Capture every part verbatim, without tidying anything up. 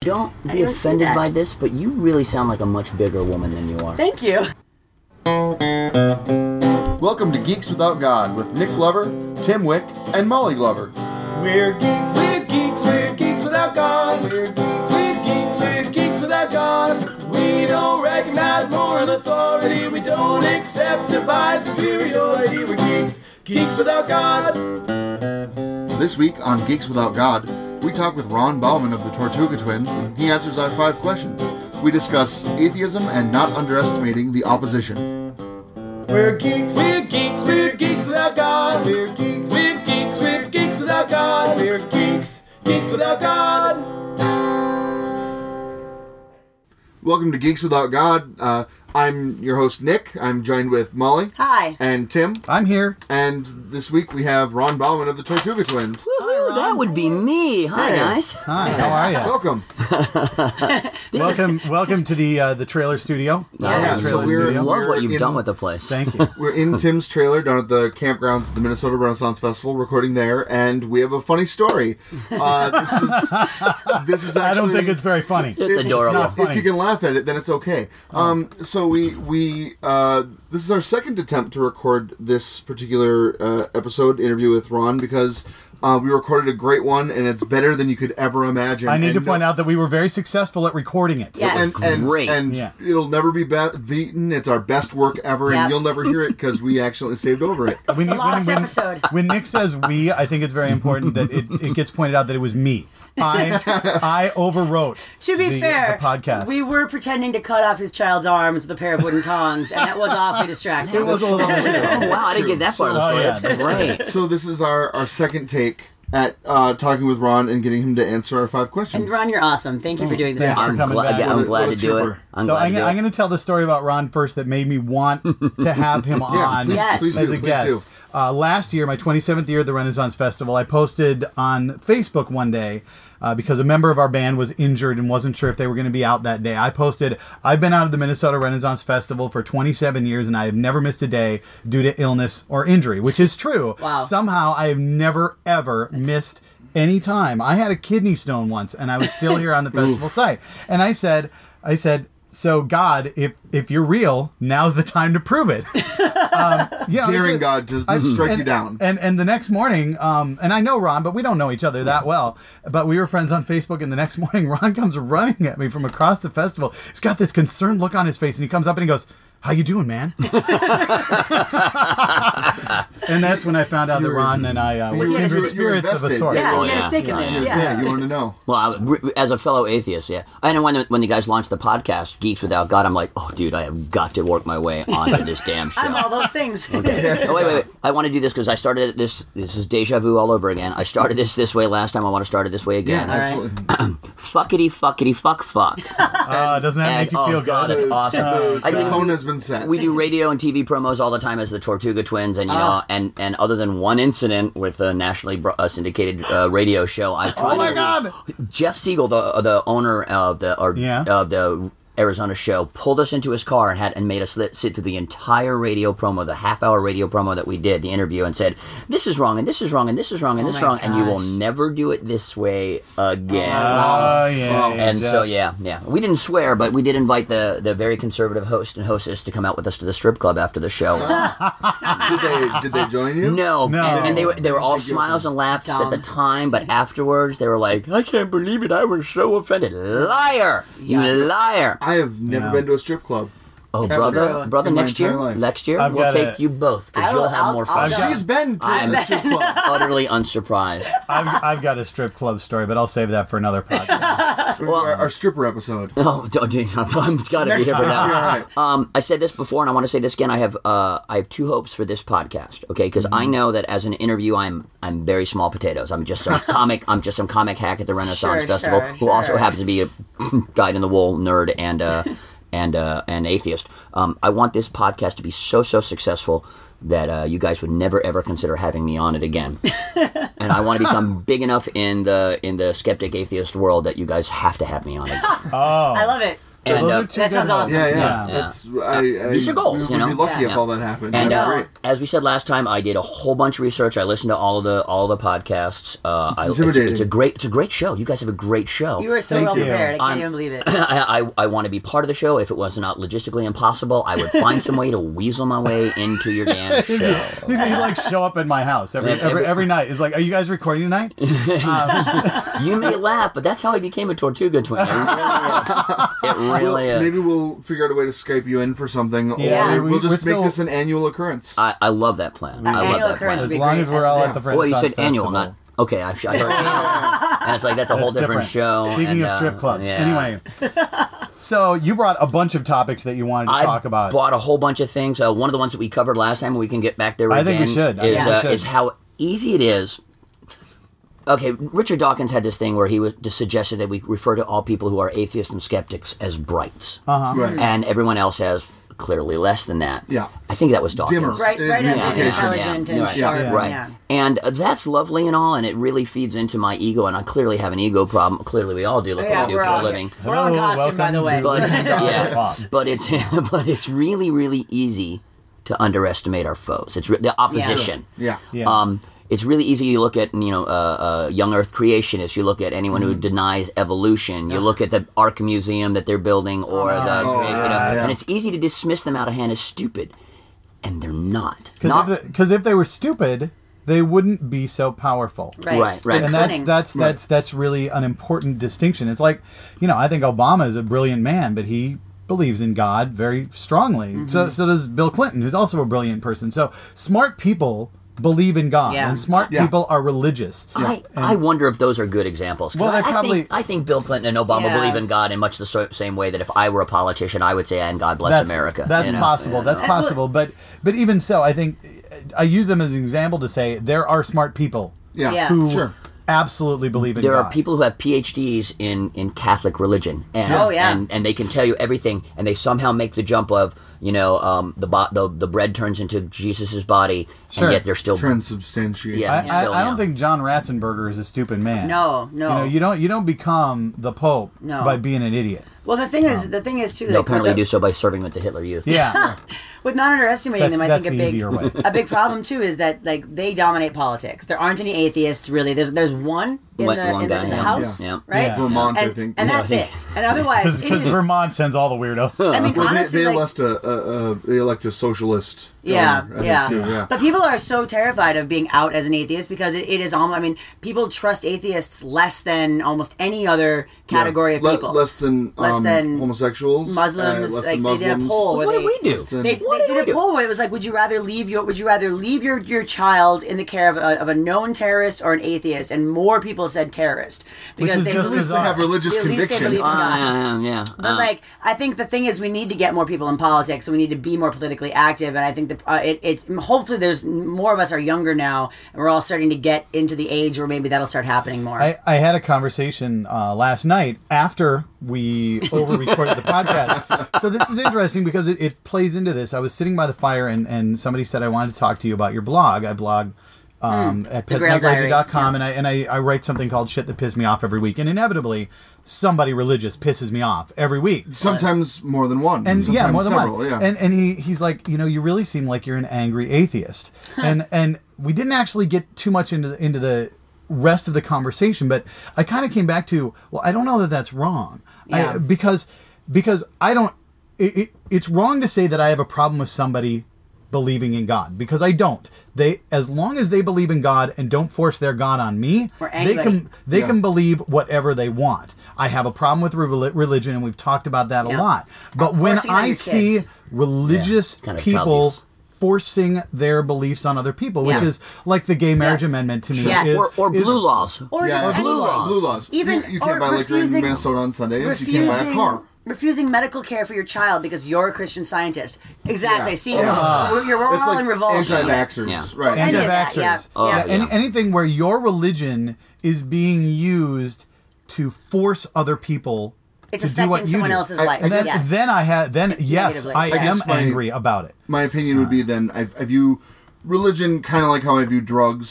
don't I be didn't see offended that. by this, but you really sound like a much bigger woman than you are. Thank you. Welcome to Geeks Without God with Nick Glover, Tim Wick, and Molly Glover. We're geeks, we're geeks, we're geeks without God. We're geeks, we're geeks, we're geeks without God. We don't recognize moral authority. We don't accept divine superiority. We're geeks, geeks without God. This week on Geeks Without God, we talk with Ron Bauman of the Tortuga Twins, and he answers our five questions. We discuss atheism and not underestimating the opposition. We're geeks, we're geeks, we're geeks without God. We're geeks, we're geeks, we're geeks without God. We're geeks, geeks without God. Welcome to Geeks Without God. Uh, I'm your host, Nick. I'm joined with Molly. Hi. And Tim. I'm here. And this week we have Ron Bauman of the Tortuga Twins. Woohoo, that would be me. Hi, Hey. guys. Hi, how are you? Welcome. welcome, welcome to the uh, the trailer studio. Yeah, The so trailer we're- I studio. love what We're you've in- done with the place. Thank you. We're in Tim's trailer down at the campgrounds at the Minnesota Renaissance Festival, recording there, and we have a funny story. Uh, this is this is actually. I don't think it's very funny. It's adorable. not If funny. you can laugh at it, then it's okay. Um, so we we uh, this is our second attempt to record this particular uh, episode interview with Ron because uh, we recorded a great one and it's better than you could ever imagine. I need and to point no- out that we were very successful at recording it. Yes. And, and, Great. and Yeah. it'll never be, be- beaten. It's our best work ever, Yep. and you'll never hear it because we accidentally saved over it. When, a lost when, episode. when Nick says we, I think it's very important that it, it gets pointed out that it was me. I I overwrote To be the, fair, the podcast. we were pretending to cut off his child's arms with a pair of wooden tongs, and that was awfully distracting. it was a little Oh, wow, I didn't get that part of the Oh, story. yeah, That's great. So this is our, our second take at uh, talking with Ron and getting him to answer our five questions. And Ron, you're awesome. Thank you for doing this. Thanks for I'm, coming gla- back. I'm What a- glad what a to do it. trooper. I'm so glad I'm, to do I'm it. going to tell the story about Ron first that made me want to have him on please, Yes. please as do, a please guest. do. Uh, last year, my twenty-seventh year at the Renaissance Festival, I posted on Facebook one day uh, because a member of our band was injured and wasn't sure if they were going to be out that day. I posted, I've been out of the Minnesota Renaissance Festival for twenty-seven years and I have never missed a day due to illness or injury, which is true. Wow. Somehow I have never, ever missed any time. I had a kidney stone once and I was still here on the festival site. And I said, I said, so God, if if you're real, now's the time to prove it. um, you know, Daring it- God to I- strike and, you down. And and the next morning, um, and I know Ron, but we don't know each other that well. But we were friends on Facebook, and the next morning, Ron comes running at me from across the festival. He's got this concerned look on his face, and he comes up and he goes, "How you doing, man?" And that's when I found out that Ron and I uh, were You were- kindred you were spirits of a invested. sort. Yeah, Oh, you got yeah. a stake in Yeah, this. yeah. Yeah. Yeah, you want to know. Well, I, re- as a fellow atheist, yeah. And when the, when you guys launched the podcast, Geeks Without God, I'm like, oh, dude, I have got to work my way onto this damn show. I'm all those things. Oh, wait, wait, wait. I want to do this because I started it this. This is deja vu all over again. I started this this way last time. I want to start it this way Yeah, again. absolutely. Fuckity, fuckity, fuck, fuck. Uh, doesn't that And, make you oh, feel God, good? it's awesome. The, I the just- tone has been set. We do radio and T V promos all the time as the Tortuga Twins, and you know, and, and other than one incident with a nationally bro- uh, syndicated uh, radio show, I tried Oh my to- God! Jeff Siegel, the the owner of the or, Yeah. of the Arizona show, pulled us into his car and had and made us lit, sit through the entire radio promo, the half hour radio promo that we did, the interview, and said, "This is wrong, and this is wrong, and this is wrong, and Oh this is my wrong, and you will gosh. never do it this way again." Oh, yeah. Wow. yeah, And Jeff. so yeah, yeah, we didn't swear, but we did invite the the very conservative host and hostess to come out with us to the strip club after the show. Did they did they join you? No, No. And, and they were they were all Take it. smiles and laughs Dumb. at the time, but afterwards they were like, "I can't believe it! I was so offended, liar, you liar!" I have never Yeah. been to a strip club. Oh, That's brother, true. brother, In my next year, entire life. next year I've we'll got take a- you both because I'll- you'll have I'll- more I'll fun. go. She's been to I'm- a strip club. Utterly unsurprised. I've, I've got a strip club story, but I'll save that for another podcast. our, our stripper episode. Oh, don't do. I'm gotta Next be here for time. that. All right. Um, I said this before, and I want to say this again. I have uh, I have two hopes for this podcast. Okay, because I know that as an interview, I'm I'm very small potatoes. I'm just some comic. I'm just some comic hack at the Renaissance Sure, Festival sure, who also sure. happens to be a dyed in the wool nerd and uh, and uh, an atheist. Um, I want this podcast to be so so successful that uh, you guys would never ever consider having me on it again. And I want to become big enough in the in the skeptic atheist world that you guys have to have me on it. Oh. I love it. And, Those uh, are two That good sounds goals. awesome. Yeah, yeah. Yeah. That's I, I, These are goals, We you would know? be lucky Yeah. if all that happened. And That'd uh, be great. as we said last time, I did a whole bunch of research. I listened to all of the all the podcasts. Uh, I, it's, intimidating. it's a great it's a great show. You guys have a great show. You were so Thank well you. prepared. I can't I'm- even believe it. I, I, I want to be part of the show. If it was not logistically impossible, I would find some way to weasel my way into your damn show. You can like show up at my house every Every- every, every night. It's like, are you guys recording tonight? You may laugh, but that's how I became a Tortuga twin. It really is. It really is. Maybe we'll figure out a way to Skype you in for something, Yeah, or we- we'll just we're make still- this an annual occurrence. I, I love that plan. I love annual that occurrence plan. would As be long great. as we're all Yeah. at the Well, you Renaissance said annual, Festival. not okay. I, I heard, and it's like that's a whole That's different, show. Speaking and, of uh, strip clubs. yeah. Anyway, so you brought a bunch of topics that you wanted to I talk about. bought a whole bunch of things. Uh, one of the ones that we covered last time, we can get back there I again. think we should. I Is, think we uh, should. is how easy it is. Okay, Richard Dawkins had this thing where he was just suggested that we refer to all people who are atheists and skeptics as brights, Uh-huh. Right. and everyone else as clearly less than that. Yeah. I think that was Dawkins. Dimmer. Right, Is right the as in application. intelligent and right, sharp. Yeah. Right. Yeah. And uh, that's lovely and all, and it really feeds into my ego, and I clearly have an ego problem. Clearly, we all do. Look Yeah, what we do we're for all a living. We're all in Hello, costume, by the way. welcome But to- yeah, Talk. but it's but it's really really easy to underestimate our foes. It's re- the opposition. Yeah. Yeah. Um, it's really easy. You look at you know uh, uh, young Earth creationists. You look at anyone Mm-hmm. who denies evolution. You look at the Ark Museum that they're building, or the Oh, you know, yeah, yeah. and it's easy to dismiss them out of hand as stupid, and they're not. Because Not if, the- 'cause if they were stupid, they wouldn't be so powerful. Right, Right, right. And that's Cunning. that's that's that's really an important distinction. It's like, you know, I think Obama is a brilliant man, but he believes in God very strongly. Mm-hmm. So so does Bill Clinton, who's also a brilliant person. So smart people believe in God, Yeah. and smart Yeah. people are religious. I, I wonder if those are good examples. 'Cause Well, I, they I probably- think, I think Bill Clinton and Obama Yeah. believe in God in much the so, same way that if I were a politician, I would say, and God bless That's America. That's you know? possible. That's possible. But but even so, I think I use them as an example to say there are smart people Yeah. Yeah. who Sure. absolutely believe in There God. are people who have P H Ds in, in Catholic religion, and, Oh, yeah. and and they can tell you everything, and they somehow make the jump of you know um, the, bo- the the bread turns into Jesus's body, Sure. and yet they're still Transubstantiation. Yeah. I, I, So, I don't yeah. think John Ratzenberger is a stupid man. No, no. You know, you don't you don't become the Pope No. by being an idiot. Well, the thing is, the thing is too. no, like, apparently with, the- do so by serving with the Hitler Youth. Yeah. with not underestimating That's- them, I that's think a the big easier way. a big problem too is that like they dominate politics. There aren't any atheists really. There's there's one in One- the one in the, guy, in the yeah. house, Yeah. right? Yeah. Vermont, I and, think. and Yeah, I that's think- it. And otherwise, it Because is, Vermont sends all the weirdos. I mean, Well, honestly, they, they like, elect a, a, a they elect a socialist. Yeah, governor, I think, yeah. too, yeah. But people are so terrified of being out as an atheist because it, it is almost, I mean, people trust atheists less than almost any other category of Le- people. less than Less um, tid homosexuals, Muslims, uh, less like than they did a Muslims. poll where What they, do we do? Less than- They, What they do did we a do? poll where it was like, would you rather leave your would you rather leave your, your child in the care of a, of a known terrorist or an atheist? And more people said terrorist because is they just At least they have religious At least they conviction. believe in Uh, God. yeah, yeah. But uh, like, I think the thing is, we need to get more people in politics. So we need to be more politically active, and I think that uh, it, it's hopefully there's more of us are younger now, and we're all starting to get into the age where maybe that'll start happening more. I, I had a conversation uh, last night after we over recorded the podcast. So this is interesting because it, it plays into this. I was sitting by the fire and, and somebody said, I wanted to talk to you about your blog. I blog um, at The Grail Diary, pets night dot com, yeah. and I and I, I write something called Shit That Pissed Me Off every week. And inevitably, somebody religious pisses me off every week. Sometimes more than one. And sometimes yeah, more than several, one. Yeah. And and he he's like, you know, you really seem like you're an angry atheist. and and we didn't actually get too much into the, into the rest of the conversation, but I kind of came back to, well, I don't know that that's wrong. Yeah. I, because because I don't. It, it, it's wrong to say that I have a problem with somebody believing in God, because I don't. They, as long as they believe in God and don't force their God on me, Or they anybody. can they Yeah. can believe whatever they want. I have a problem with re- religion, and we've talked about that a Yeah. lot. But when Forcing it on I your see kids. religious Yeah, kind of people childish. forcing their beliefs on other people, which Yeah. is like the gay marriage Yeah. amendment to me, Yes. is, or or is- blue laws. or yeah, just or any blue laws. laws. Blue laws. Even you, you can't or buy liquor in refusing- Minnesota on Sundays. You can't buy a car. refusing medical care for your child because you're a Christian scientist. Exactly. Yeah. See, Yeah. we're, you're, we're It's all like in revulsion. anti-vaxxers, Yeah. right? Any of that, anti-vaxxers. yeah. Oh, yeah. yeah. Any, anything where your religion is being used to force other people It's to do affecting what you someone do. else's I- life. And then, yes. then I have then yes, Negatively, I yeah. I am guess my- angry about it. My opinion would be then I, I view religion kind of like how I view drugs.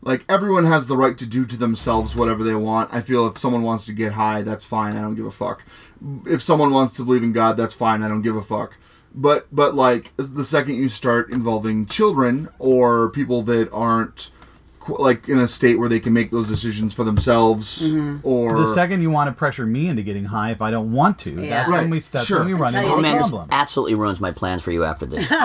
like everyone has the right to do to themselves whatever they want. I feel if someone wants to get high, that's fine. I don't give a fuck. If someone wants to believe in God, that's fine. I don't give a fuck. But but like the second you start involving children or people that aren't like in a state where they can make those decisions for themselves, mm-hmm. or the second you want to pressure me into getting high if I don't want to, Yeah. that's Right. when we that's Sure. when we run I'll into tell Oh you the man, this problem. absolutely ruins my plans for you after this.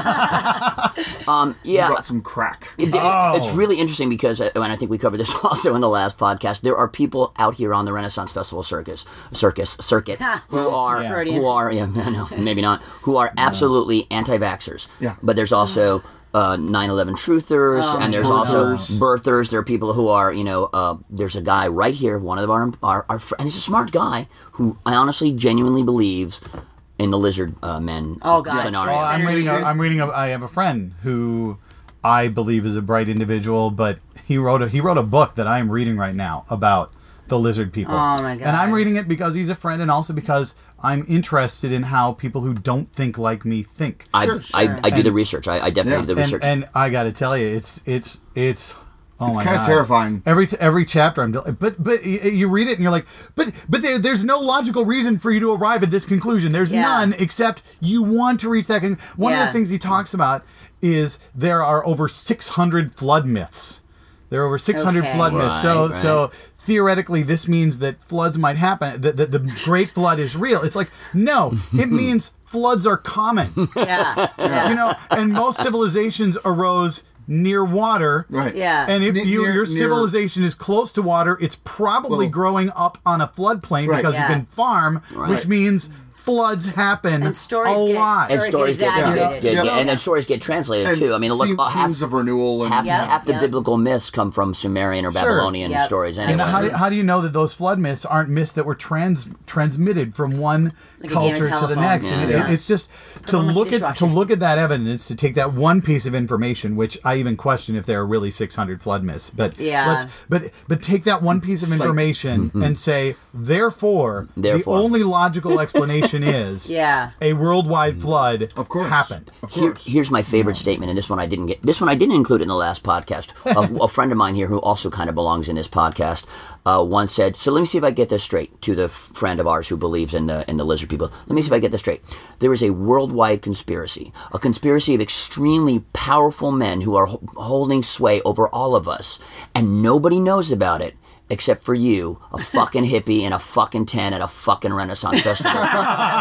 um, you yeah, brought some crack. It- it- Oh. It's really interesting because, uh, and I think we covered this also in the last podcast. There are people out here on the Renaissance Festival circus, circus circuit who are Yeah. who are yeah, no, maybe not who are absolutely anti-vaxxers. Yeah. But there's also uh, nine eleven truthers, Oh, and there's my also God. birthers. There are people who are, you know, uh, there's a guy right here, one of our, our, our fr- and he's a smart guy who I honestly, genuinely believes in the lizard uh, men Oh, God. scenario. Well, I'm Senator reading. A, Youth. I'm reading. A, I have a friend who I believe is a bright individual, but he wrote a he wrote a book that I am reading right now about the lizard people. Oh, my God. And I'm reading it because he's a friend, and also because I'm interested in how people who don't think like me think. I, Sure, I, sure. I do And- the research. I, I definitely Yeah. do the and, research. and I got to tell you, it's it's it's. Oh It's my kinda God. terrifying. Every t- every chapter, I'm del- but but y- you read it and you're like, but but there, there's no logical reason for you to arrive at this conclusion. There's Yeah. none except you want to reach that. Con- One of Yeah. the things he talks about is there are over six hundred flood myths. There are over six hundred Okay. flood myths. So Right, so theoretically, this means that floods might happen. That, that the Great Flood is real. It's like no, it means floods are common. Yeah. Yeah. You know, and most civilizations arose near water. Right. Yeah. And if Ne- you, near- your near- civilization is close to water, it's probably Well- growing up on a floodplain Right. because Yeah. you can farm, Right. which means floods happen And stories a get- lot. and stories stories get, exaggerated. get- get- Yeah. and then stories get translated And too. I mean, look, theme- uh, half, themes of renewal and half, Yeah. half the Yeah. biblical myths come from Sumerian or Sure. Babylonian Yep. stories. And Anyway, how do, how do you know that those flood myths aren't myths that were trans transmitted from one Like a game of culture to the telephone. next? And it, Yeah. it's just to them in the look at to dishwasher. look at that evidence, to take that one piece of information, which I even question if there are really six hundred flood myths. But Yeah. let's but but take that one piece of Sight. information and say, therefore, Therefore. the only logical explanation is Yeah. a worldwide flood Of course. happened. Of Here, course. here's my favorite statement, and this one I didn't get. This one I didn't include in the last podcast. a, a friend of mine here, who also kind of belongs in this podcast, uh, once said. So let me see if I get this straight. To the f- friend of ours who believes in the in the lizard people. Let me see if I get this straight. There is a worldwide conspiracy, a conspiracy of extremely powerful men who are ho- holding sway over all of us, and nobody knows about it. Except for you, a fucking hippie in a fucking tent at a fucking Renaissance festival. Is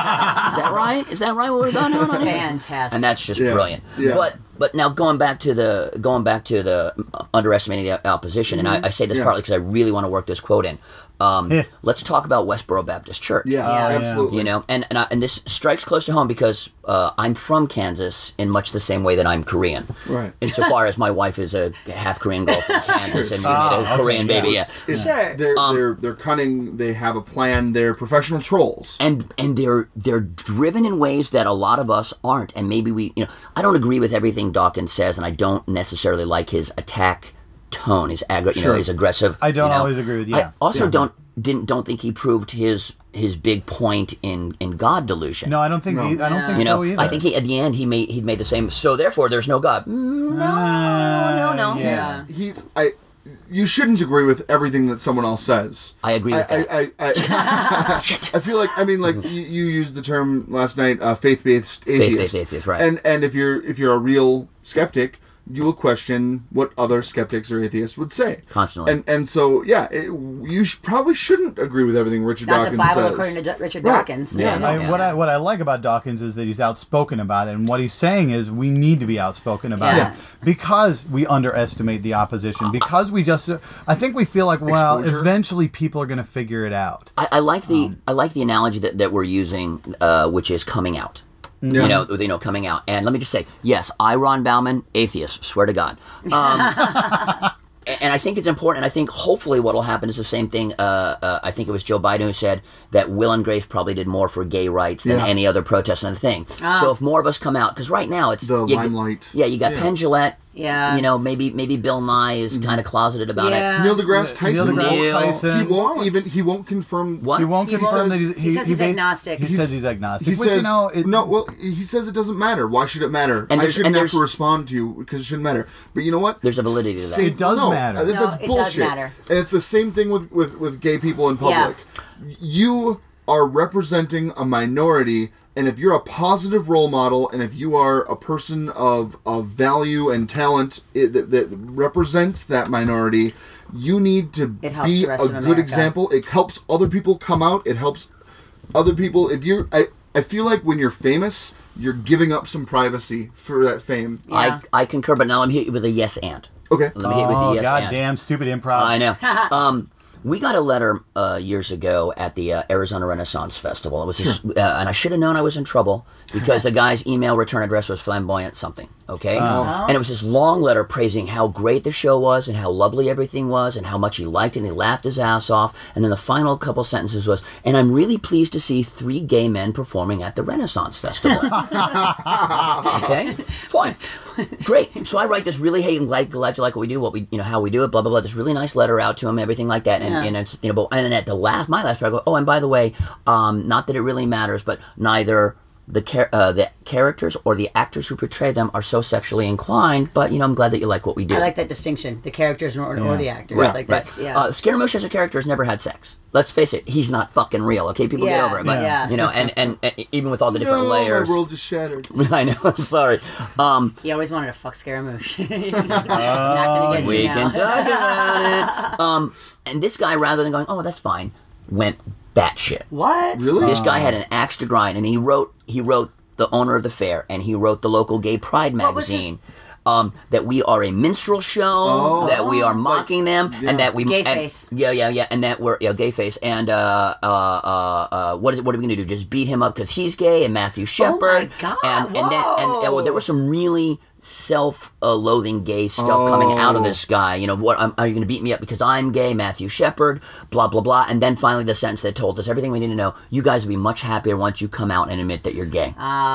that right? Is that right? What we're going on here? Fantastic. And that's just Yeah. brilliant. Yeah. But but now going back to the going back to the underestimating the opposition, and I, I say this Yeah. partly because I really want to work this quote in. Um, Yeah. Let's talk about Westboro Baptist Church. Yeah, Yeah. absolutely. You know, and and, I, and this strikes close to home because uh, I'm from Kansas in much the same way that I'm Korean. Right. Insofar as my wife is a half Korean girl from Kansas and we made a okay. Korean baby. Yeah. It's- Sure. They're Um, they're they're cunning. They have a plan. They're professional trolls. and and they're they're driven in ways that a lot of us aren't, and maybe we, you know, I don't agree with everything Dawkins says, and I don't necessarily like his attack tone, his aggr- you know, Sure. his aggressive. I don't you know. always agree with you. I also Yeah. don't didn't don't think he proved his his big point in in God delusion. No, I don't think No. he- I don't think You know, so either. I think he, at the end he made he made the same. So therefore, there's no God. Mm, No, no, no. Uh, yeah. He's I. You shouldn't agree with everything that someone else says. I agree with I, that. I, I, I, I feel like I mean like you, you used the term last night, uh, faith-based atheist. Faith-based atheist, right. And and if you're if you're a real skeptic, you will question what other skeptics or atheists would say Constantly. And and so yeah, it, you sh- probably shouldn't agree with everything Richard Not the Dawkins Bible says. according to D- Richard Right. Dawkins. Yeah, no. I, what I what I like about Dawkins is that he's outspoken about it, and what he's saying is we need to be outspoken about Yeah. it because we underestimate the opposition. Because we just, I think we feel like well, Exposure. eventually people are going to figure it out. I, I like the I like the analogy that, that we're using, uh, which is coming out. Yeah. You know, you know, coming out. And let me just say, yes, I, Ron Bauman, atheist, swear to God. Um, a- and I think it's important. And I think hopefully what will happen is the same thing. Uh, uh, I think it was Joe Biden who said that Will and Grace probably did more for gay rights than Yeah. any other protest and thing. So if more of us come out, because right now it's The you, limelight. Yeah, you got Yeah. Penn Jillette Yeah. You know, maybe maybe Bill Nye is kind of closeted about Yeah. it. Neil deGrasse Neil Tyson. deGrasse Neil. Tyson. He won't won't. even. He won't confirm. What? He won't He confirm says- that he's, he says he's bas- agnostic. He He's- says he's agnostic. He which, says you know, it, no. Well, he says it doesn't matter. Why should it matter? And I there's- shouldn't and have to there's- respond to you because it shouldn't matter. But you know what? There's a validity to that. Same- It does no, matter. I think No, that's it does bullshit. matter. And it's the same thing with, with, with gay people in public. You are representing a minority, and if you're a positive role model, and if you are a person of, of value and talent it, that, that represents that minority, you need to It helps be the rest a of good America. example. It helps other people come out. It helps other people. If you're, I, I feel like when you're famous, you're giving up some privacy for that fame. Yeah. I I concur, but now let me hit you with a yes and. Okay. Let me hit you with oh, the yes and. goddamn stupid improv. I know. um, we got a letter uh, years ago at the uh, Arizona Renaissance Festival. It was, just, uh, and I should have known I was in trouble because the guy's email return address was flamboyant something. Okay, and it was this long letter praising how great the show was and how lovely everything was and how much he liked it and he laughed his ass off. And then the final couple sentences was, "And I'm really pleased to see three gay men performing at the Renaissance Festival." Okay, fine, great. So I write this really, hey, I'm glad, glad you like what we do, what we, you know, how we do it, blah blah blah. This really nice letter out to him, everything like that, and, Yeah. and it's, you know, but, and then at the last, my last paragraph, I go, oh, and by the way, um, not that it really matters, but neither the char- uh, the characters or the actors who portray them are so sexually inclined, but you know, I'm glad that you like what we do. I like that distinction. The characters or, or the actors. Right, like right. that's yeah. Uh, Scaramouche as a character has never had sex. Let's face it, he's not fucking real. Okay, people get Yeah, over it. But yeah. you know, and, and, and even with all the different No, layers, my world just shattered. I know. I'm sorry. Um, he always wanted to fuck Scaramouche. Not gonna get we you can now. talk about it. Um, and this guy, rather than going, oh, that's fine, went batshit. What? Really? This guy had an axe to grind, and he wrote he wrote the owner of the fair, and he wrote the local gay pride What was his- magazine. Um, that we are a minstrel show, Oh. that we are mocking them, yeah. and that we Gay and- face. yeah, yeah, yeah, and that we're yeah, gay face, and uh, uh, uh, uh, what is it? What are we gonna do? Just beat him up because he's gay, and Matthew Shepard, God, and and then and, and well, there was some really self-loathing gay stuff coming out of this guy. You know, what um, are you going to beat me up because I'm gay, Matthew Shepard? Blah blah blah. And then finally, the sentence that told us everything we need to know. You guys will be much happier once you come out and admit that you're gay.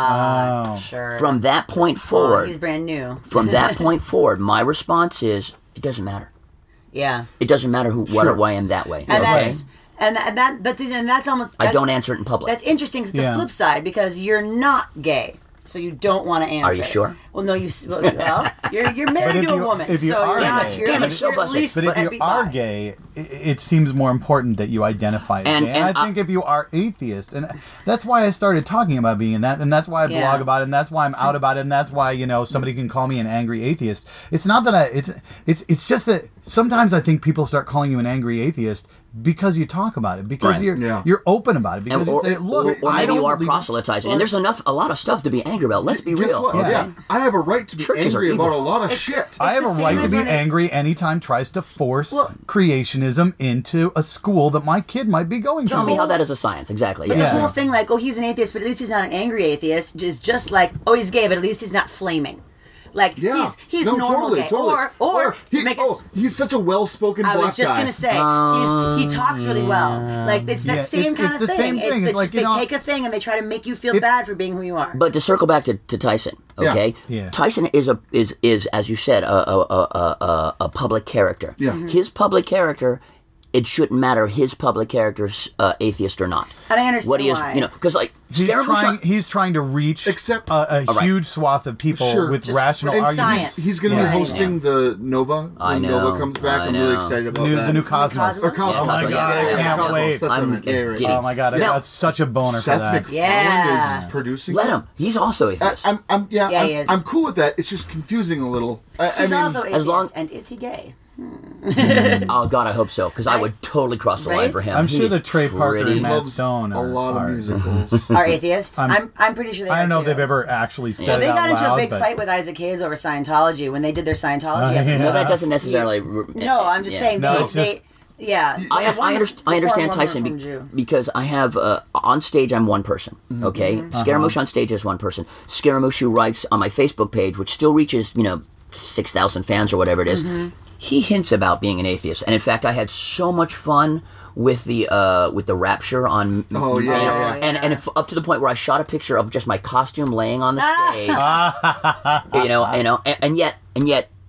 Ah, Oh. sure. From that point Oh, forward, he's brand new. from that point forward, my response is it doesn't matter. Yeah. It doesn't matter who, what, Sure. or why I am that way. And okay? that's and that, and that but and that's almost I that's, don't answer it in public. That's interesting. 'Cause it's Yeah. a flip side because you're not gay. So you don't want to answer. you sure? Well, no, you. Well, well, you're you're married But if to a you- woman, if you so are you're not. gay- You're, Damn it, so you're at busted. least But if happy you are bi. gay, i- it seems more important that you identify as And- gay. and And I think if you are atheist, and that's why I started talking about being that, and that's why I Yeah. blog about it, and that's why I'm out about it, and that's why you know somebody can call me an angry atheist. It's not that I. It's it's it's just that sometimes I think people start calling you an angry atheist because you talk about it, because Right. you're Yeah. you're open about it, because And- you or, say, look, or, or I maybe don't you are believe in- proselytizing, Well, and there's it's- enough, a lot of stuff to be angry about. Let's be Guess real. what? okay? Yeah, I have a right to be Churches are angry evil. about a lot of It's- shit. I have the a same right to as be when they- angry anytime tries to force Well- creationism into a school that my kid might be going Tell to. me how that is a science. Exactly. But Yeah. the Yeah. whole thing, like, oh, he's an atheist, but at least he's not an angry atheist, is just like, oh, he's gay, but at least he's not flaming. Like, Yeah, he's he's no, normal totally, gay. totally. Or, or, he, to make oh, it... he's such a well-spoken I black was just guy. gonna say he's he talks really well. Like it's that Yeah, same it's- kind it's of the thing. same thing. It's, It's like, just, you they know, take a thing and they try to make you feel if- bad for being who you are. But to circle back to, to Tyson, okay? Yeah. Tyson is a is is as you said a a a a, a, a public character. Yeah. Mm-hmm. Mhm. His public character. It shouldn't matter his public character's uh, atheist or not. And I understand what he is, why. you know, because like He's Scaramouche- trying. He's trying to reach Except- a, a All right. huge swath of people Sure. with Just rational for And arguments. science. He's, he's going to Yeah. be hosting the Nova I when know, Nova comes back. I I'm really know. excited about New, that. the new Cosmos. Cosmos? Or Cosmos. Yeah, Oh my Cosmos, god! yeah, I yeah, can't yeah. wait. That's I'm what I'm yeah, right. giddy. Oh my god! I Now- got such a boner Seth for that. MacFarlane Yeah. is producing. let it. him. He's also I, atheist. I'm, I'm, yeah, Yeah, I'm, he is. I'm cool with that. It's just confusing a little. I, I He's mean, also atheist, as long- and is he gay? oh God, I hope so, because I Right? would totally cross the line Right? for him. I'm He sure is that Trey Parker pretty- and Matt loves Stone a are- lot are- of musicals. Are atheists? I'm, I'm- I'm pretty sure they I are don't know if too. they've ever actually said Well, they it out got into loud, a big but fight with Isaac Hayes over Scientology when they did their Scientology Uh, episode. yeah. Well, that doesn't necessarily. No, I'm just yeah. saying No, they, it's they just- yeah. I, One I, was underst- I understand Reformed, one Tyson from be- Jew. because I have uh, on stage I'm one person. Okay, Mm-hmm. Scaramouche on stage is one person. Scaramouche who writes on my Facebook page, which still reaches you know six thousand fans or whatever it is, Mm-hmm. He hints about being an atheist, and in fact, I had so much fun with the uh, with the Rapture on. Oh, you yeah, know, yeah, yeah. and and if, up to the point where I shot a picture of just my costume laying on the stage. you know, you know, and, and yet, and yet,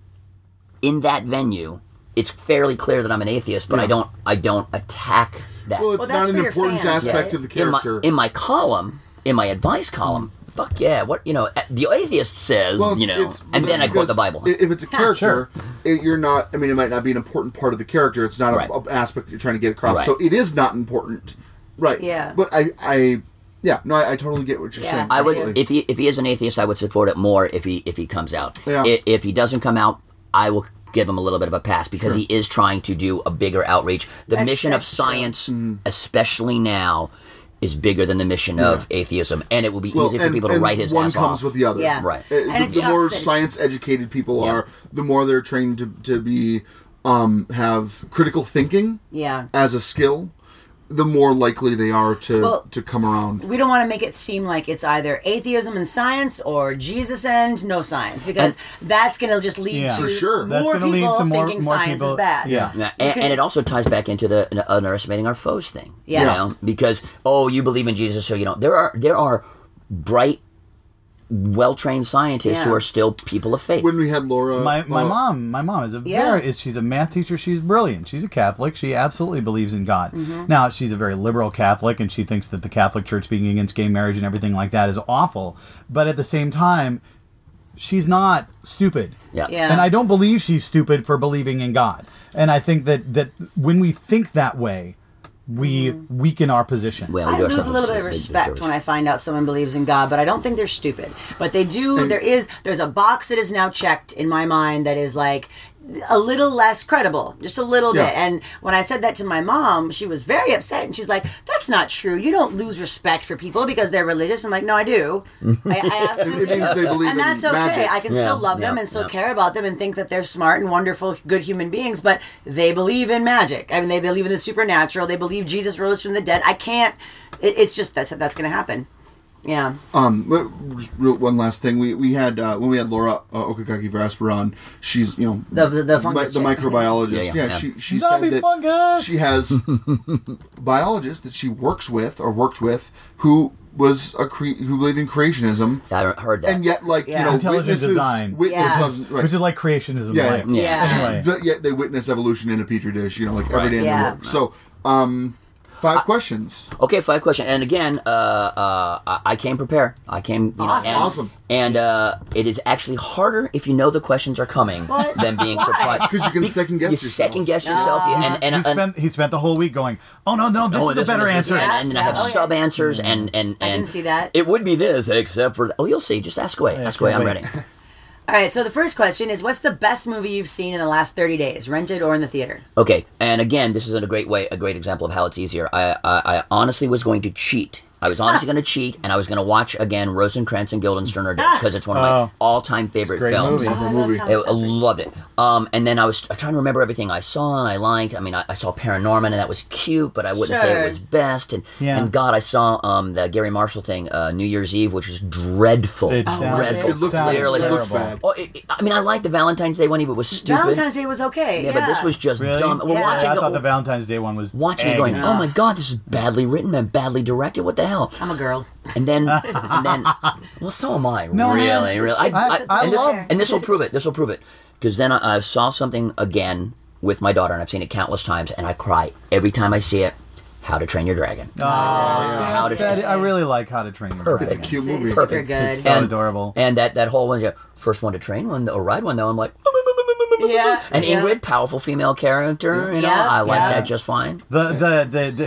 in that venue, it's fairly clear that I'm an atheist, but I Yeah. don't I don't attack that. Well, it's Well, not that's an for your important fans, aspect right? of the in my character. in my column, in my advice column, fuck yeah, what you know, the atheist says, Well, it's- you know, it's- and then I quote the because Bible. i- If it's a character, sure. it, you're not. I mean, it might not be an important part of the character. It's not Right. a, an aspect that you're trying to get across. Right. So it is not important, right? Yeah. But I, I, yeah, no, I, I totally get what you're Yeah. saying. I would, absolutely. if he if he is an atheist, I would support it more if he if he comes out. Yeah. I- If he doesn't come out, I will give him a little bit of a pass because Sure. he is trying to do a bigger outreach. The That's- mission of that's true. science, Mm-hmm. especially now, is bigger than the mission of atheism, and it will be Well, easy for and- people to and write his one ass comes off. with the other. Yeah. Right. Uh, And the it the sucks more that it's- science educated people Yeah. are, the more they're trained to to be um, have critical thinking Yeah. as a skill. The more likely they are to Well- to come around. We don't want to make it seem like it's either atheism and science or Jesus and no science, because that's going to just lead Yeah. to For sure. That's more gonna lead people to more- thinking more science people- is bad. yeah. Yeah, You and, can- and it also ties back into the n- underestimating our foes thing. Yes. You know? Because oh, you believe in Jesus, so you don't. There are there are bright, well trained scientists Yeah. who are still people of faith. When we had Laura, My my uh, mom, my mom is a Yeah. very is she's a math teacher. She's brilliant. She's a Catholic. She absolutely believes in God. Mm-hmm. Now she's a very liberal Catholic, and she thinks that the Catholic Church being against gay marriage and everything like that is awful. But at the same time, she's not stupid. yeah. Yeah. And I don't believe she's stupid for believing in God. And I think that that when we think that way, we weaken our position. Well, we I do lose a ourselves little bit of big respect disservice. when I find out someone believes in God, but I don't think they're stupid. But they do. There is. There's a box that is now checked in my mind that is like a little less credible, just a little Yeah. bit. And when I said that to my mom, she was very upset, and she's like, "That's not true. You don't lose respect for people because they're religious." I'm like, "No, I do. I, I absolutely." It means they believe and in that's okay. magic. I can Yeah, still love them yeah, and still yeah. care about them and think that they're smart and wonderful, good human beings, but they believe in magic. I mean, they believe in the supernatural. They believe Jesus rose from the dead. I can't. It, it's just that's that's going to happen. Yeah. Um, let- just real- one last thing. We we had uh, when we had Laura uh, Okakaki Vrasper on. She's you know The- the- the fungus the chick. microbiologist. Yeah, Yeah, yeah, yeah. she she Zombie said that fungus! she has biologists that she works with or worked with who was a cre- who believed in creationism, I heard that. and yet like Yeah. you know Intelligent witnesses design. wit- Yeah. intelligent- right. Which is like creationism. Yeah, light. yeah. Yeah. Anyway. But yet they witness evolution in a petri dish. You know, like every Right. day in Yeah. the world. So um, five questions. Okay, five questions. And again, uh, uh, I- I came prepared. I came. You know, Awesome. and, Awesome. And uh, it is actually harder if you know the questions are coming What? than being Why? surprised. Because you can second guess You yourself. second guess yourself, No. and and, he and, spent he spent the whole week going, oh no no this oh, is the this better one, this answer. is- and, and then I have Yeah, oh, yeah. sub answers, and and I and can see that. it would be this, except for oh, you'll see. Just ask away, ask away. I'm wait. ready. All right. So the first question is, what's the best movie you've seen in the last thirty days, rented or in the theater? Okay, and again, this is a great way, a great example of how it's easier. I, I, I honestly was going to cheat. I was honestly going to cheat, and I was going to watch again Rosencrantz and Guildenstern are Dead because it's one of my Oh. all-time favorite great films. movie. Oh, I love movie. Thomas I, I Shelby. loved it. Um, and then I was trying to remember everything I saw and I liked. I mean, I, I saw Paranorman and that was cute, but I wouldn't say Sure. it was best. And Yeah. and God, I saw um, the Gary Marshall thing, uh, New Year's Eve, which was dreadful. It Oh, sounds, was it? dreadful. It looked sounded Clearly, it looked terrible. bad. Oh, it, it- I mean, I liked the Valentine's Day one, even it was stupid. Valentine's Day was okay. yeah, but this was just Really? dumb. We're Yeah. watching. Yeah, I the- thought the Valentine's Day one was watching it going, agony. oh my god, this is badly written and badly directed. What the hell? I'm a girl. And then, and then, well, so am I. No, really, man, it's- really. I, it's- I, I and this, love- and this will prove it. This will prove it. Because then I, I saw something again with my daughter, and I've seen it countless times, and I cry every time I see it. How to Train Your Dragon. Oh, How to that- I really like How to Train Your Dragon. It's a cute movie. It's super Perfect. good. It's so And- adorable. And that, that whole one, yeah, first one to train one or ride one, though, I'm like, Yeah. and yeah. Ingrid, powerful female character, you know, Yeah, I like yeah. that just fine. The the the. the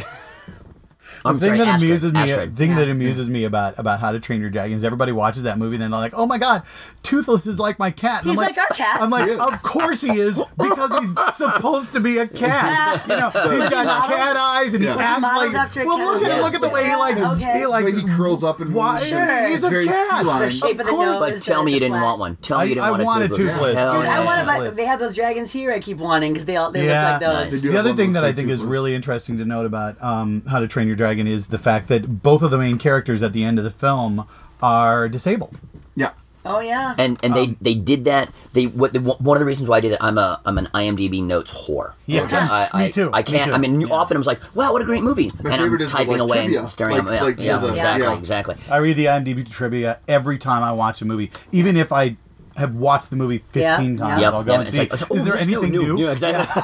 I'm The thing sorry, that Astrid, amuses me, Astrid. thing that Yeah. amuses me about about How to Train Your Dragon is everybody watches that movie, and then they're like, "Oh my god, Toothless is like my cat." And He's I'm like our cat. I'm like, He is. "Of course he is, because he's supposed to be a cat. You know, he's Was he got modeled- cat eyes, and Yeah. he Was he acts modeled like. after a Well, cat? look at Yeah. look at the way he like Okay. he like The way he curls up and Why? moves. Sure. He's It's a very cat. feline. The shape of the course. nose. But is tell the- me you the didn't flat. want one. Tell me you I- didn't I want a wanted Toothless. Toothless. Hell Dude, Dude, I yeah. want to buy. Toothless. They have those dragons here. I keep wanting because they all they Yeah. look like those. They do The have other one thing that that I looks think like is Toothless. really interesting to note about um, How to Train Your Dragon is the fact that both of the main characters at the end of the film are disabled. Yeah. Oh yeah. And and Um, they, they did that. They what the, one of the reasons why I did it. I'm a I'm an IMDb notes whore. Yeah. Okay? I, I, Me too, I me can't. too. I mean, you Yeah. often I was like, wow, what a great movie, My and favorite I'm is the, typing like, away trivia. and staring Like- at yeah, like, yeah, yeah, the- exactly, yeah. exactly. I read the IMDb trivia every time I watch a movie, even if I have watched the movie fifteen Yeah, times. yeah. I'll go Yeah, and it's see. like, oh, is there this is anything new? Yeah, exactly.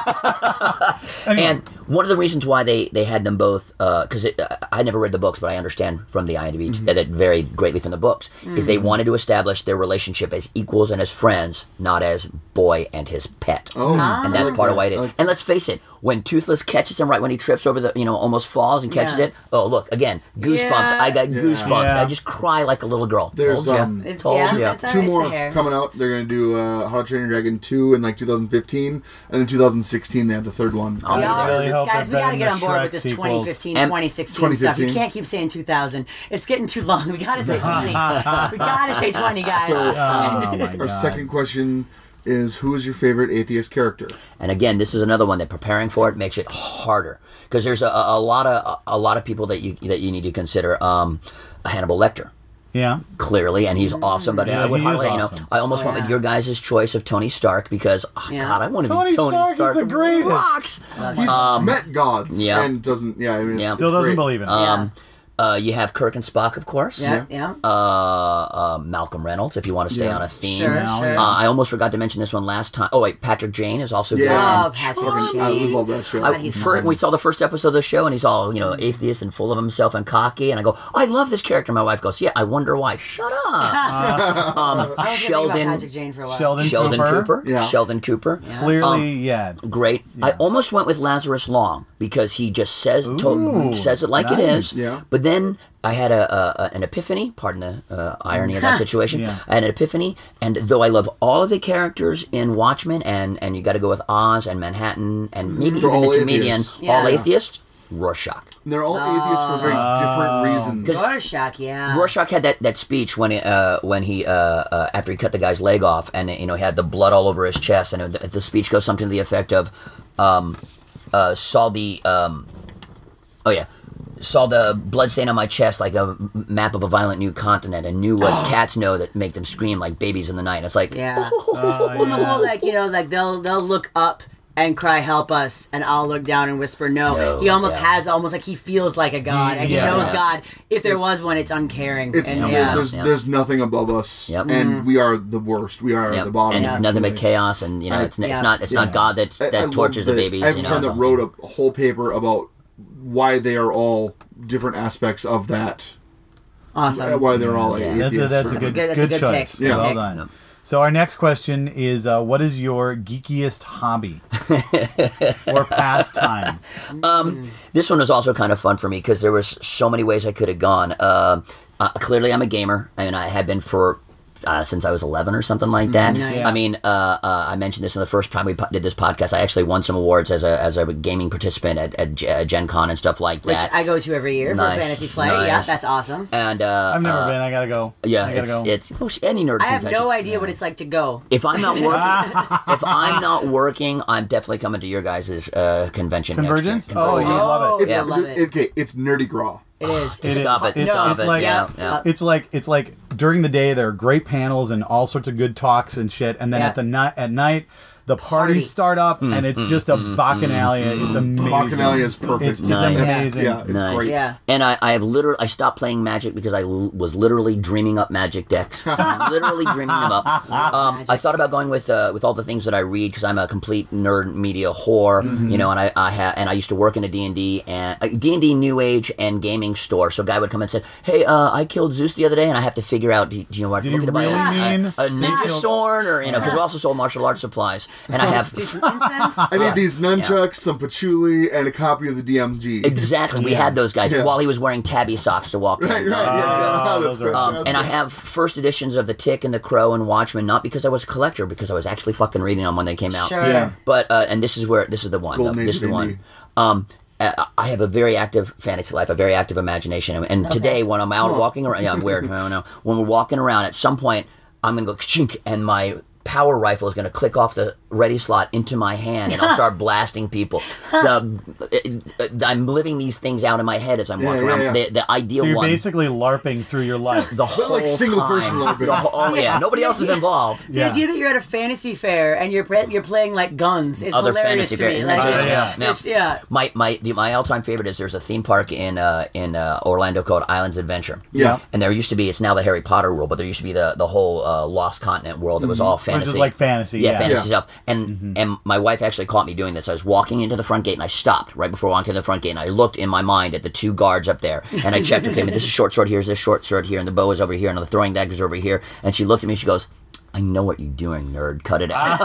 Anyway. And one of the reasons why they, they had them both, because uh, I never read the books, but I understand from the IMDb Mm-hmm. that it varied greatly from the books, is they wanted to establish their relationship as equals and as friends, not as boy and his pet. Oh, And that's I like part of that. why it is. I like- And let's face it, when Toothless catches him right when he trips over the, you know, almost falls and catches Yeah. it, oh, look, again, goosebumps. Yeah. I got goosebumps. Yeah. I just cry like a little girl. There's, Told ya. um, It's, Told yeah, ya. it's, Two it's more the hair. coming out. They're going to do uh, How to Train Your Dragon two in like two thousand fifteen, and in two thousand sixteen they have the third one. Oh, We yeah. all- I really hope guys, we they're got to better get than on the board Shrek with this sequels. twenty fifteen, And twenty sixteen stuff. You 2015. can't keep saying two thousand. It's getting too long. We got to say twenty. We got to say twenty, guys. So, Oh um, my our god. second question is, who is your favorite atheist character? And again, this is another one that preparing for it makes it harder because there's a, a lot of a, a lot of people that you that you need to consider. Um, Hannibal Lecter, Yeah. clearly, and he's awesome. But Yeah, I would he is highlight, you awesome. know, I almost Oh, went yeah. with your guys' choice of Tony Stark because, oh, Yeah. God, I want to Tony be Tony Stark Stark. is the greatest. Rocks. He's Um, met gods yeah. and doesn't. Yeah, I mean, Yeah. it's, Still it's doesn't great. believe in it. Um, uh, you have Kirk and Spock, of course. yeah, yeah. Uh, uh, Malcolm Reynolds, if you want to stay Yeah. on a theme. Sure, Now, sure. yeah. Uh, I almost forgot to mention this one last time. Oh wait, Patrick Jane is also Yeah. good. Oh, And Patrick charming. Jane. I love that show. I, God, he's fir- fun. we saw the first episode of the show, and he's all, you know, atheist and full of himself and cocky. And I go, I love this character. My wife goes, yeah, I wonder why. Shut up. um, I was gonna think about Sheldon, Patrick Jane for a while. Sheldon, Sheldon Cooper. Cooper. Yeah. Sheldon Cooper. Clearly, yeah. Great. I almost went with Lazarus Long because he just says Ooh, to, says it like it nice. is. Yeah. But then I had a, a, a an epiphany. Pardon the uh, irony of that situation. Yeah. I had an epiphany, and though I love all of the characters in Watchmen, and and you got to go with Oz and Manhattan, and maybe They're even the all comedian, atheists. all Yeah. atheists, Rorschach. And they're all atheists for very Oh. different reasons. Rorschach, yeah. Rorschach had that, that speech when he, uh, when he uh, uh, after he cut the guy's leg off, and you know he had the blood all over his chest, and the, the speech goes something to the effect of, um, uh, saw the um, oh yeah, saw the blood stain on my chest like a m- map of a violent new continent, and knew what cats know that make them scream like babies in the night. It's like Yeah. Oh, Well, the yeah. whole like you know like they'll they'll look up and cry help us, and I'll look down and whisper no. No, he almost yeah. has almost like he feels like a god, and he Yeah. knows Yeah. God. If there It's- was one, it's uncaring. It's and, there- yeah. there's Yeah. there's nothing above us, Yep. and we are the worst. We are Yep. the bottom. and it's nothing but actually. chaos, and you know I- it's, it's Yeah. not it's Yeah. not God that I- I that love tortures the that- babies. I have you a know, friend that wrote a whole paper about why they are all different aspects of that. Awesome. Why they're all like Yeah. That's atheists. a, that's a for- good, good- that's a good good choice. pick. Yeah. Well Pick. done. So our next question is, uh, what is your geekiest hobby or pastime? Um, this one was also kind of fun for me because there was so many ways I could have gone. Uh, uh, clearly, I'm a gamer, and I have been for uh, since I was eleven or something like that. Nice. I mean, uh, uh, I mentioned this in the first time we po- did this podcast. I actually won some awards as a as a gaming participant at, at G- uh, Gen Con and stuff like Which that. I go to every year Nice, for Fantasy Flight. nice. Yeah, that's awesome. and uh, I've never uh, been. I gotta go. Yeah, I gotta it's go. it's well, any nerd I have convention. no idea what it's like to go. If I'm not working, if I'm not working, I'm definitely coming to your guys' uh, convention. next year. Convergence? Oh, you love it. It's, I love it. Okay, it's nerdy gras. It is. It Stop is. it! It's, Stop it's it! like yeah, yeah. it's like it's like during the day there are great panels and all sorts of good talks and shit, and then Yeah. at the night at night the parties Party. start up Mm, and it's just a bacchanalia. It's amazing. Bacchanalia is perfect. It's, it's Nice. amazing. Yeah, it's Nice. great. Yeah. And I, I have literally, I stopped playing Magic because I l- was literally dreaming up Magic decks. literally dreaming them up. Um, I thought about going with uh, with all the things that I read because I'm a complete nerd media whore, you know. And I, I ha- and I used to work in a D and D and a D and D New Age and gaming store. So a guy would come and say, "Hey, uh, I killed Zeus the other day, and I have to figure out, do, do you know what? Did looking you to buy really a, mean a, a ninja he killed- sword, or you know, because we also sold martial arts supplies, and I have." Let's do some incense. I need these nunchucks, some patchouli, and a copy of the D M G. Exactly, we had those guys Yeah. while he was wearing tabby socks to walk in. Right, right. Uh, Yeah, Oh, that's those are- Um, fantastic. and I have first editions of The Tick and The Crow and Watchmen, not because I was a collector, because I was actually fucking reading them when they came out. Sure. Yeah. But uh, and this is where this is the one. Golden though. Age This is the D and one. D. Um, uh, I have a very active fantasy life, a very active imagination, and, and today when I'm out walking around, yeah, I'm weird. I don't know. When we're walking around, at some point I'm gonna go chink, and my power rifle is gonna click off the ready slot into my hand and I'll start blasting people. The, uh, I'm living these things out in my head as I'm walking yeah, around. yeah. The, the ideal So you're one. basically LARPing through your life. the whole like single time. person LARPing. The whole- oh yeah, nobody else is involved. The Yeah. idea that you're at a fantasy fair and you're pre- you're playing like guns is Other hilarious fantasy to me. fair, isn't Like, that it's, just- yeah. Now- it's, yeah. My my the, my all time favorite is there's a theme park in uh, in uh, Orlando called Islands Adventure. Yeah. And there used to be, it's now the Harry Potter world, but there used to be the the whole uh, Lost Continent world that was all fantasy. Which is like fantasy, Yeah, yeah. fantasy Yeah. stuff. And and my wife actually caught me doing this. I was walking into the front gate and I stopped right before walking into the front gate and I looked in my mind at the two guards up there and I checked, okay, this is short sword here, is this short sword here, and the bow is over here, and the throwing dagger's over here. And she looked at me, she goes, I know what you're doing, nerd. Cut it out.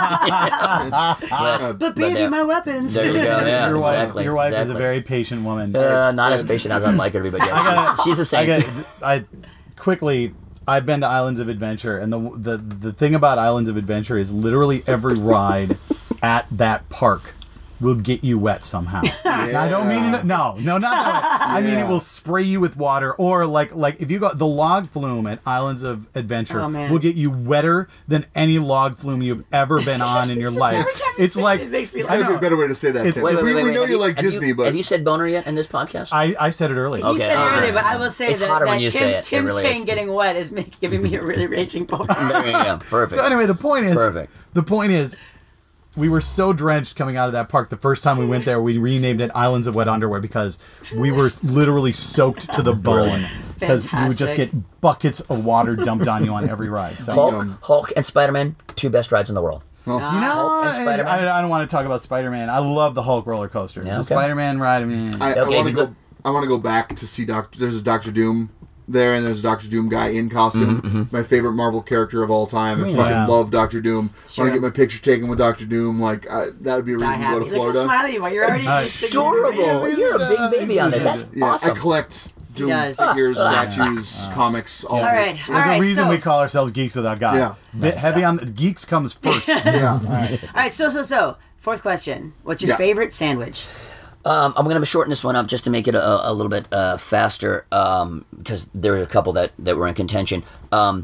but, But baby, there- my weapons. There you go. Yeah, your wife, exactly. your wife is a exactly. very patient woman. Uh, not as patient as I'd like her to be, but yeah, she's the I same. got. I quickly. I've been to Islands of Adventure, and the the the thing about Islands of Adventure is literally every ride at that park will get you wet somehow. And I don't mean it. No, no, not that way. I mean it Yeah. will spray you with water, or like like if you go the log flume at Islands of Adventure Oh, man. will get you wetter than any log flume you've ever been on in your It's just life. every time you It's say like it, it makes me There's I gotta be know. a better way to say that, It's- Tim. wait, we, wait, wait, we wait. know Have you you- like have Disney, you, but have you said boner yet in this podcast? I, I said it earlier. He Okay, said it all earlier, right. but I will say It's that, hotter that when you Tim, say it. It Tim really saying is. getting wet is make, giving me a really raging boner. There you go. Perfect. So anyway, the point is, Perfect. the point is, we were so drenched coming out of that park. The first time we went there, we renamed it Islands of Wet Underwear because we were literally soaked to the bone because you would just Fantastic. get buckets of water dumped on you on every ride. So Hulk, Um, Hulk, and Spider-Man, two best rides in the world. you know, Hulk and I, Spider-Man? I, I don't want to talk about Spider-Man. I love the Hulk roller coaster. Yeah, the okay. Spider-Man ride, I mean, I, Okay, I want to you go. go- I want to go back to see Doctor. There's a Doctor Doom there, and there's a Doctor Doom guy in costume. Mm-hmm, My favorite Marvel character of all time. I fucking Yeah. love Doctor Doom. Want true. to get my picture taken with Doctor Doom? Like I, that would be a Die reason to go happy. to Look how Florida. smiley you are. You're already Uh, Adorable. You're a big baby on this. That's Yeah, awesome. I collect Doom does. figures, statues, comics, all. All of it. right, all there's right. a reason so, we call ourselves Geeks Without God. Yeah. Bit heavy on the geeks comes first. Yeah. all right, so so so. Fourth question: what's your Yeah. favorite sandwich? Um, I'm going to shorten this one up just to make it a, a little bit uh, faster um, because there are a couple that, that were in contention. Um,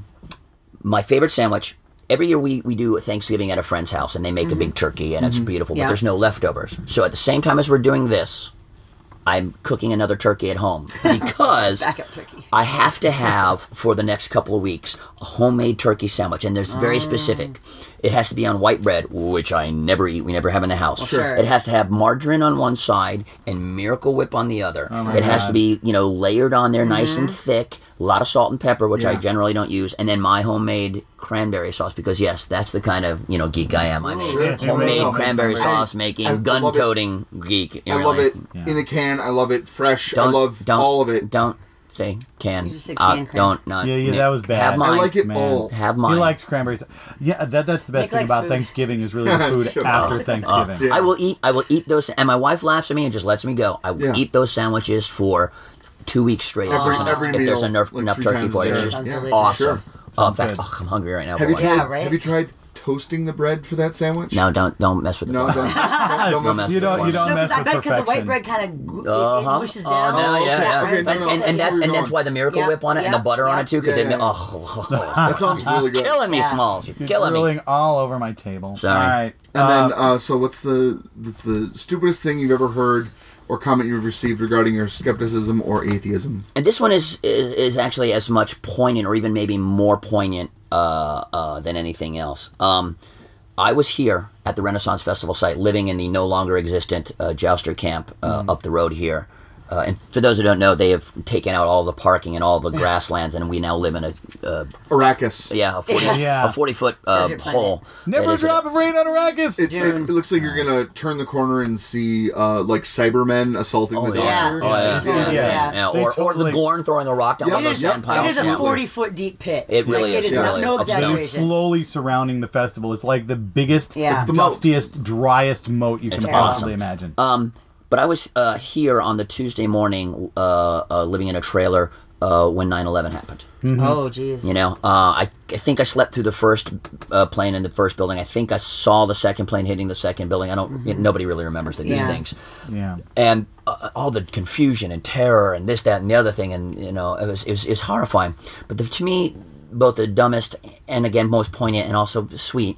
my favorite sandwich, every year we, we do Thanksgiving at a friend's house and they make a big turkey and it's beautiful, Yeah. but there's no leftovers. So at the same time as we're doing this, I'm cooking another turkey at home because Backup turkey. I have to have for the next couple of weeks a homemade turkey sandwich, and there's very specific. It has to be on white bread, which I never eat. We never have in the house. Sure. It has to have margarine on one side and Miracle Whip on the other. my it has God. to be, you know, layered on there, nice and thick. A lot of salt and pepper, which I Yeah. generally don't use, and then my homemade cranberry sauce because yes, that's the kind of you know geek I am. I'm Sure. a homemade Yeah. cranberry I- sauce I- making, I love it. gun-toting geek. I love really. it in a can. I love it fresh. I love don't, all of it. Don't say can. You just said Uh, can cran- don't not. Yeah, yeah, that was bad. Have I mine. like it Man. all. Have mine. He likes cranberries. Yeah, that, that's the best Nick thing likes about food. Thanksgiving is really the food Shut after up. Thanksgiving. Yeah. I will eat. I will eat those, and my wife laughs at me and just lets me go. I will Yeah. eat those sandwiches for two weeks straight. if Every- there's enough, every if there's meal, enough, like enough three turkey times for a you, day. it's Sounds just delicious. awesome. Sure. Oh, in Sounds fact, good. oh, I'm hungry right now. Have you boy. tried? Yeah, right? Have you tried toasting the bread for that sandwich? No, don't don't mess with the No, flour. don't. don't, don't mess mess You with don't. it. You don't No, mess because I with bet because the white perfection. bread kind of Uh-huh. it mushes Oh, down. no, yeah, yeah. Okay, right? no, and, no, and, that's and, where that's, we're and that's going. why the Miracle Yeah, Whip on it and yeah, the butter on yeah. it too, because Yeah, they yeah. oh, That sounds really good. killing me, Yeah. Smalls. You're You're killing me. drooling all over my table. Sorry. All right. And Uh, then, uh, so what's the what's the stupidest thing you've ever heard or comment you've received regarding your skepticism or atheism? And this one is, is is actually as much poignant, or even maybe more poignant uh, uh, than anything else. Um, I was here at the Renaissance Festival site, living in the no longer existent uh, Jouster camp uh, up the road here. Uh, and for those who don't know, they have taken out all the parking and all the grasslands, and we now live in a uh, Arrakis. yeah a forty Yeah. a forty foot uh, Desert planet. hole. never that a is- drop of rain on Arrakis. It, it, Dune. it looks like you're gonna turn the corner and see uh, like Cybermen assaulting Oh the yeah, doctor. oh yeah, Dune, yeah, yeah. yeah. They Or, or totally- the Gorn throwing a rock down Yep. one It of is, those Yep. sand piles. it is a Yeah. forty foot deep pit. It really like, is, It is it not, really no is. and you're exaggeration. slowly surrounding the festival. It's like the biggest, Yeah. It's the moat. dustiest, driest moat you can It's possibly awesome. imagine. Um, but I was uh, here on the Tuesday morning, uh, uh, living in a trailer uh, when nine eleven happened. Oh, jeez. You know, uh, I, I think I slept through the first uh, plane in the first building. I think I saw the second plane hitting the second building. I don't. Nobody really remembers these Yeah. things. yeah. And uh, all the confusion and terror and this, that, and the other thing, and you know, it was it was, it was horrifying. But the, to me, both the dumbest and again most poignant and also sweet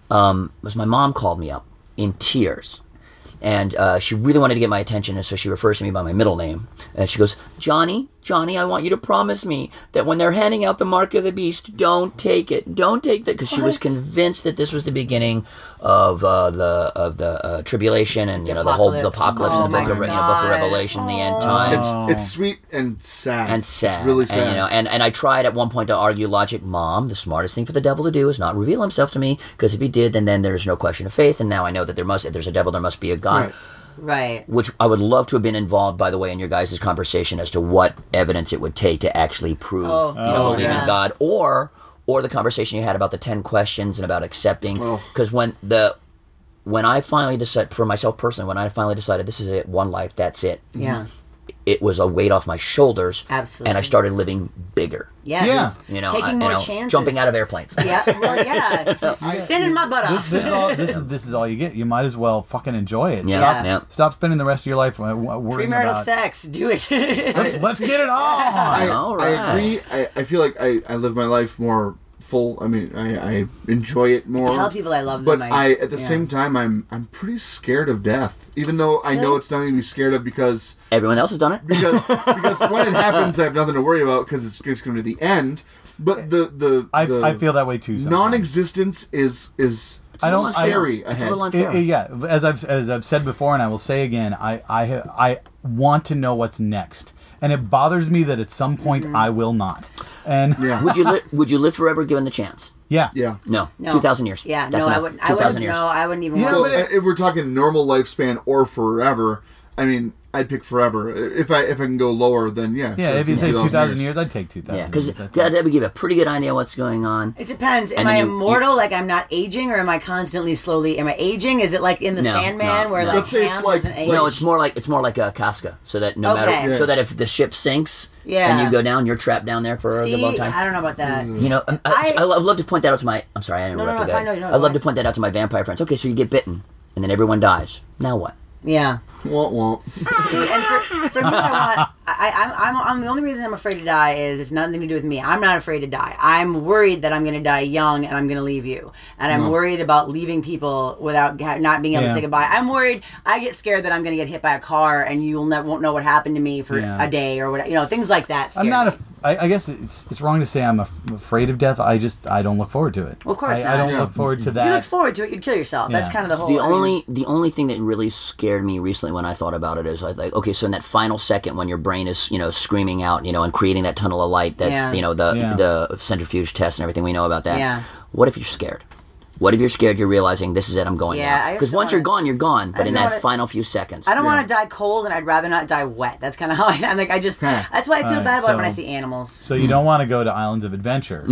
um, was my mom called me up in tears. And uh, she really wanted to get my attention, and so she refers to me by my middle name. And she goes, Johnny, Johnny, I want you to promise me that when they're handing out the Mark of the Beast, don't take it. Don't take that. Because she was What? convinced that this was the beginning of uh, the of the uh, tribulation and, you know, the whole the Apocalypse. apocalypse Oh and the book my of, you know, book of God. Revelation, the end Oh. times. It's it's sweet and sad. And sad. It's really sad. And, you know, and, and I tried at one point to argue logic. Mom, the smartest thing for the devil to do is not reveal himself to me, because if he did, then, then there's no question of faith. And now I know that there must, if there's a devil, there must be a God. Right. Right. Which I would love to have been involved, by the way, in your guys' conversation as to what evidence it would take to actually prove, Oh. you know, Oh, believing yeah. in God, or or the conversation you had about the ten questions and about accepting. Oh. Because when the when I finally decided, for myself personally, when I finally decided this is it, one life, that's it. Yeah. It was a weight off my shoulders. Absolutely. And I started living bigger. Yes. You know, Taking I- you more know, chances. jumping out of airplanes. Yeah. Well, yeah. Just sinning my butt This, off. this, is all, this, is, this is all you get. You might as well fucking enjoy it. Yeah, Stop, yeah. stop spending the rest of your life uh, w- worrying Premarital about. sex. Do it. Let's, let's get it on. I, All I right. agree. I, I feel like I, I live my life more full. I mean, I, I enjoy it more. Tell people I love But them. I, at the yeah. same time, I'm I'm pretty scared of death. Even though I know Really? it's nothing to be scared of, because Everyone else has done it. because because when it happens, I have nothing to worry about because it's just going to be the end. But the the, I, the I feel that way too. Sometimes. non-existence is is I don't- I scary It's a ahead. little It- unfair. it- yeah, as I've as I've said before, and I will say again, I I ha- I want to know what's next, and it bothers me that at some point Mm-hmm. I will not. And Yeah. Would you li- would you live forever given the chance? yeah, Yeah. No, No. two thousand years. Yeah. That's no, enough. I wouldn't. I two wouldn't. thousand years. No, I wouldn't even. Yeah, want Well, but it- if we're talking normal lifespan or forever, I mean, I'd pick forever. If I if I can go lower, then yeah. yeah. sure, if you say two two thousand years, I'd take two thousand. Yeah, because that, that would give a pretty good idea what's going on. It depends. Am And then I you- immortal? like I'm not aging, or am I constantly slowly? Am I aging? Is it like in the No, Sandman no, where no. like Let's say it's Ham like- doesn't age? like- No, it's more like it's more like a Casca, so that no Okay. matter, Yeah. so that if the ship sinks Yeah. and you go down, you're trapped down there for a See, good long time. I don't know about that. You know, I, I, I- I'd love to point that out to my. I'm sorry, I interrupted. no, no, it's that. fine, no, no, I'd go love to ahead. point that out to my vampire friends. Okay, so you get bitten, and then everyone dies. Now what? Yeah. Womp womp. See, and for, for me, I want. I, I'm, I'm, I'm the only reason I'm afraid to die is it's nothing to do with me. I'm not afraid to die. I'm worried that I'm going to die young and I'm going to leave you, and I'm worried about leaving people without ha- not being able Yeah. to say goodbye. I'm worried. I get scared that I'm going to get hit by a car and you'll never won't know what happened to me for Yeah. a day or whatever. You know, things like that. Scare I'm not. me. A, I, I guess it's it's wrong to say I'm af- afraid of death. I just I don't look forward to it. Well, of course I, I not. don't Yeah. look forward to If you look that. forward to it, you'd kill yourself. That's Yeah. kind of the whole. The I mean, only the only thing that really scared me recently when I thought about it is like, like okay, so in that final second when your brain is you know screaming out, you know, and creating that tunnel of light, that's Yeah. you know the Yeah. the centrifuge test and everything we know about that. Yeah. What if you're scared? What if you're scared? You're realizing this is it. I'm going Yeah, now. I just Because don't once you're wanna- gone, you're gone. But just in don't that wanna- final few seconds, I don't Yeah. want to die cold, and I'd rather not die wet. That's kind of how I, I'm like. I just. Huh. That's why I feel Alright, bad about it when I so- see animals. So you don't want to go to Islands of Adventure.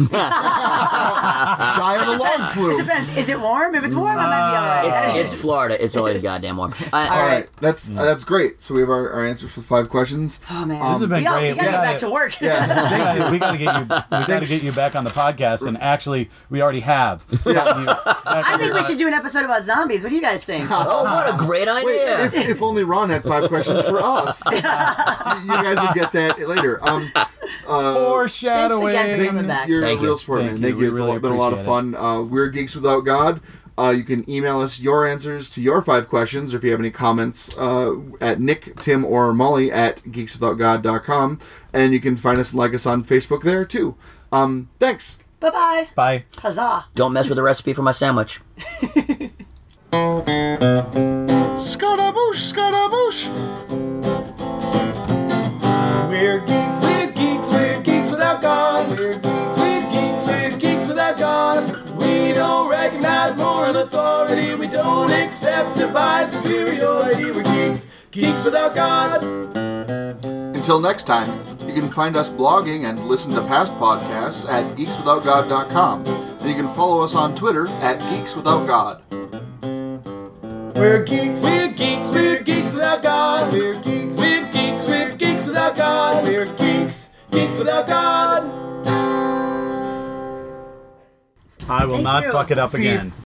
Die of the log It flu. depends. Is it warm? If it's warm, I might be all right. it's it's Florida. It's always goddamn warm. I, All All right. right, that's that's great. So we have our, our answers for five questions. Oh man, This has been we gotta, great. we gotta We get back gotta- to work. Yeah, thank you. we got to get you. We got to Thanks. get you back on the podcast, and actually, we already have. Yeah. I think we should do an episode about zombies. What do you guys think? oh, what a great Wait, idea! if, if only Ron had five questions for us. you, you guys will get that later. Um, uh, Foreshadowing. Thanks again for coming Thank back. You're Thank a you. real sport, Thank man. you. Thank We you. It's a really lot- been a lot of appreciate fun. Uh, we're Geeks Without God. Uh, you can email us your answers to your five questions, or if you have any comments, uh, at Nick, Tim, or Molly at geeks without god dot com. And you can find us and like us on Facebook there, too. Um, thanks. Bye bye. Bye. Huzzah. Don't mess with the recipe for my sandwich. Scaramouche, Scaramouche. We're geeks, we're geeks, we're geeks without God. We're geeks, we're geeks, we're geeks without God. We don't recognize moral authority. We don't accept divine superiority. We're geeks, geeks without God. Until next time, you can find us blogging and listen to past podcasts at geeks without god dot com. And you can follow us on Twitter at geeks without god. We're geeks, we're geeks, we're geeks without God. We're geeks, we're geeks, we're geeks without God. We're geeks, geeks without God. I will Thank not you. fuck it up See, again.